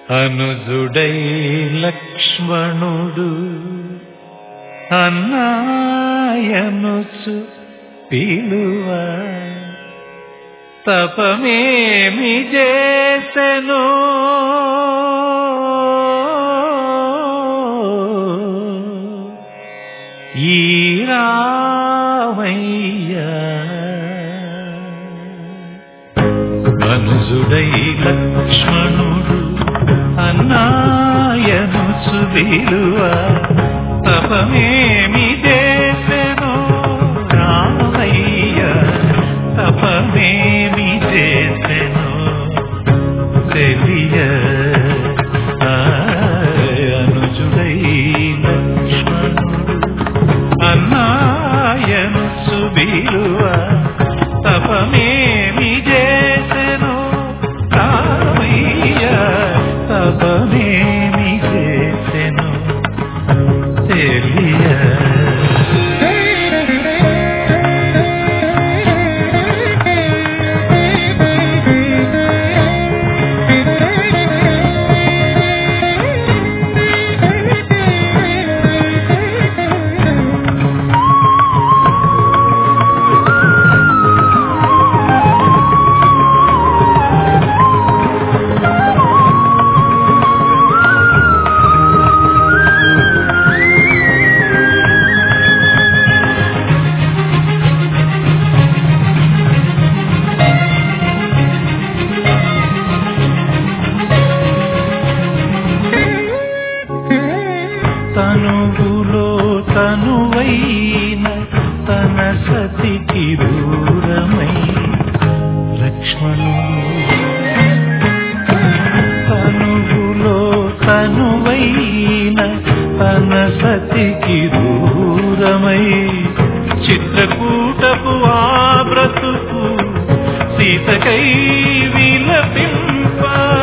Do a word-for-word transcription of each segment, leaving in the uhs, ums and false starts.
అనుజుడై లక్ష్మణుడు అన్నాయనుచు పిలువ తపమేమి చేసెను ఈ రామయ్య. అనుజుడై లక్ష్మణుడు అన్నాయనుచు పిలువ తపమేమి చేసెను రామయ్య. తపమేమి చేసెను తెలియ. అనుజుడై లక్ష్మణుడు అన్నాయనుచు పిలువ తపమేమి చేసెను రామయ్య. తపమేమి చేసెను తెలియ. తనువులో తనువైన తన సతికి దూరమై లక్ష్మణుడు. తనువులో తనువైన తన సతికి దూరమై చిత్రకూటపు ఆ బ్రతుకు సీతకై విలపింప.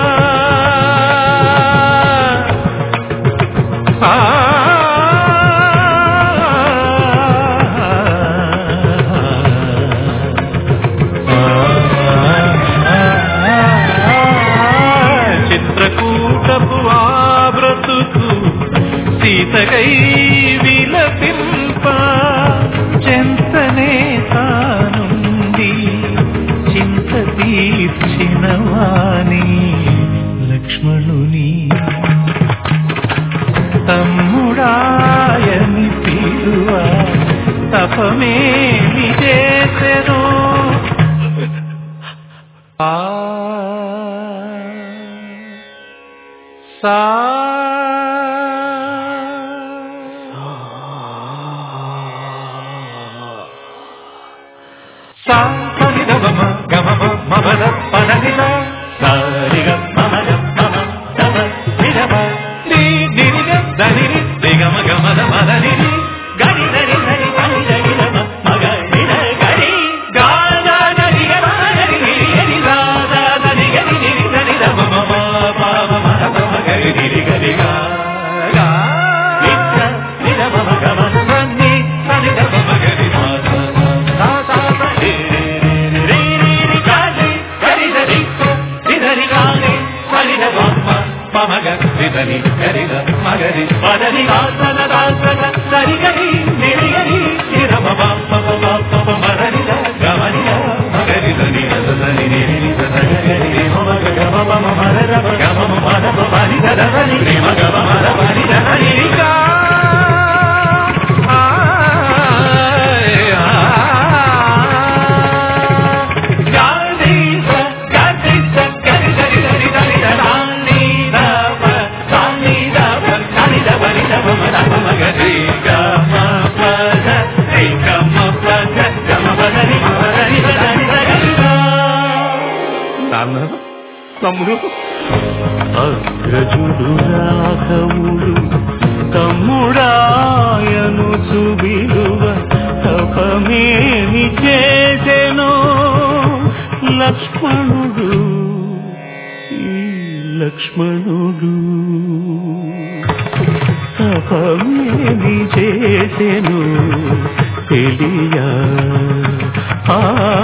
చిత్రకూటపు ఆ బ్రతుకు సీతకై విలపింప. చెంతనే తానుండి చింత తీర్చిన వాణి లక్ష్మణుని. తమ్ముడాయని పిలువ తపమేమి చేసెను. ఆ సా సా పని గమ గమ మమద పదనిద సారిగ మమద మమ తమ నిజమ నీ నిరిగ దనిరి నిగమ గమద మదని గని దరి దరి పని దరి నమ మగ నిద గరి గాదా దరి గమ దరి నిరి దాదా దరి గరి నిరి దరి నమ మమ పామ మమ మమ గరి నిరి గరి గా గా నిత్య నిద మమ గమ సన్ని సని గమ గరి మా సా సా రి రి రి గాది గరి దరి నిదరి గాని సని ద మమ మగ నిదని గరిద మగరి పదని దాసన దాసన సరి గరి నిరి గరి నిరమ బాప బాప మరని గమని మగరి దని దని నిరి దని గరి మగ గమ మమ మరర గమ మమ మని దని ప్రేమ గమ మర మని దని గా తమ్ముడు. అగ్రజుడు రాఘవుడు తమ్ముడాయనుచు విలువ తపమేమి చేసెను లక్ష్మణుడు. ఈ లక్ష్మణుడు తపమేమి చేసెను తెలియ.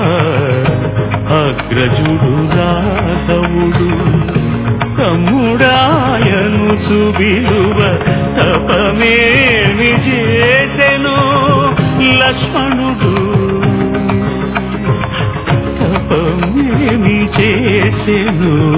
అగ్రజుడు రాఘవుడు తమ్ముడా రాయను సుబిలువ తపమేమి చేసెను లక్ష్మణుడు తపమేమి చేసెను